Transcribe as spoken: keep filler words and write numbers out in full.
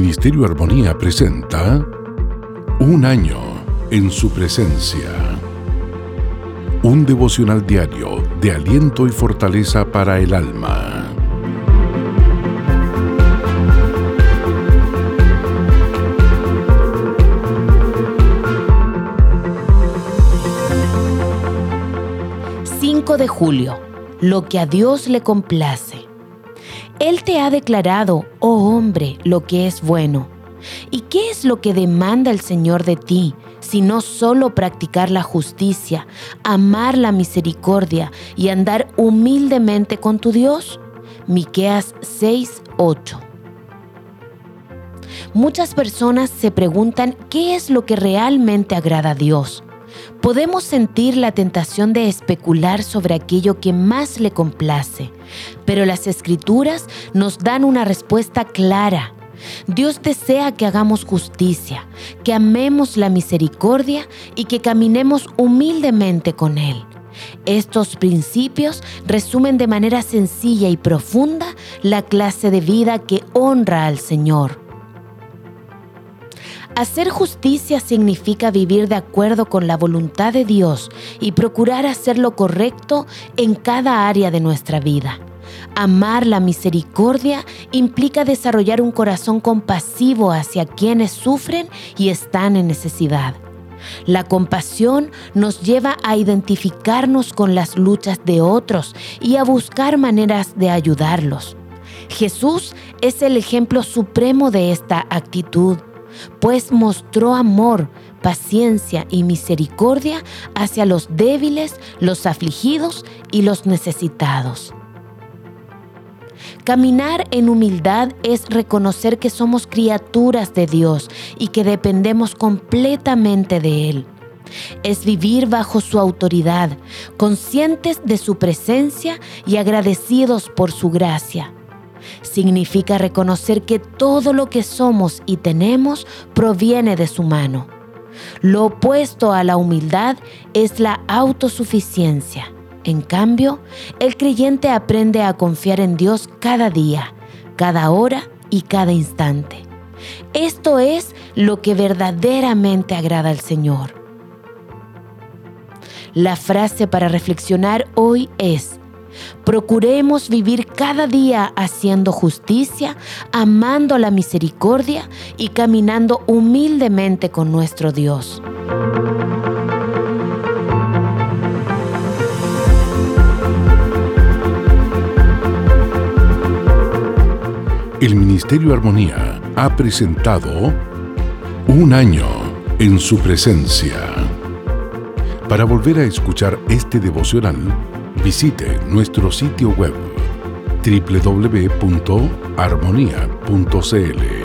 Ministerio Armonía presenta Un año en su presencia. Un devocional diario de aliento y fortaleza para el alma. cinco de julio. Lo que a Dios le complace. Él te ha declarado, oh hombre, lo que es bueno. ¿Y qué es lo que demanda el Señor de ti, sino solo practicar la justicia, amar la misericordia y andar humildemente con tu Dios? Miqueas seis, ocho. Muchas personas se preguntan qué es lo que realmente agrada a Dios. Podemos sentir la tentación de especular sobre aquello que más le complace, pero las Escrituras nos dan una respuesta clara. Dios desea que hagamos justicia, que amemos la misericordia y que caminemos humildemente con Él. Estos principios resumen de manera sencilla y profunda la clase de vida que honra al Señor. Hacer justicia significa vivir de acuerdo con la voluntad de Dios y procurar hacer lo correcto en cada área de nuestra vida. Amar la misericordia implica desarrollar un corazón compasivo hacia quienes sufren y están en necesidad. La compasión nos lleva a identificarnos con las luchas de otros y a buscar maneras de ayudarlos. Jesús es el ejemplo supremo de esta actitud, pues mostró amor, paciencia y misericordia hacia los débiles, los afligidos y los necesitados. Caminar en humildad es reconocer que somos criaturas de Dios y que dependemos completamente de Él. Es vivir bajo su autoridad, conscientes de su presencia y agradecidos por su gracia. Significa reconocer que todo lo que somos y tenemos proviene de su mano. Lo opuesto a la humildad es la autosuficiencia. En cambio, el creyente aprende a confiar en Dios cada día, cada hora y cada instante. Esto es lo que verdaderamente agrada al Señor. La frase para reflexionar hoy es: procuremos vivir cada día haciendo justicia, amando la misericordia y caminando humildemente con nuestro Dios. El Ministerio Armonía ha presentado Un año en su presencia. Para volver a escuchar este devocional, visite nuestro sitio web doble u doble u doble u punto armonía punto c l.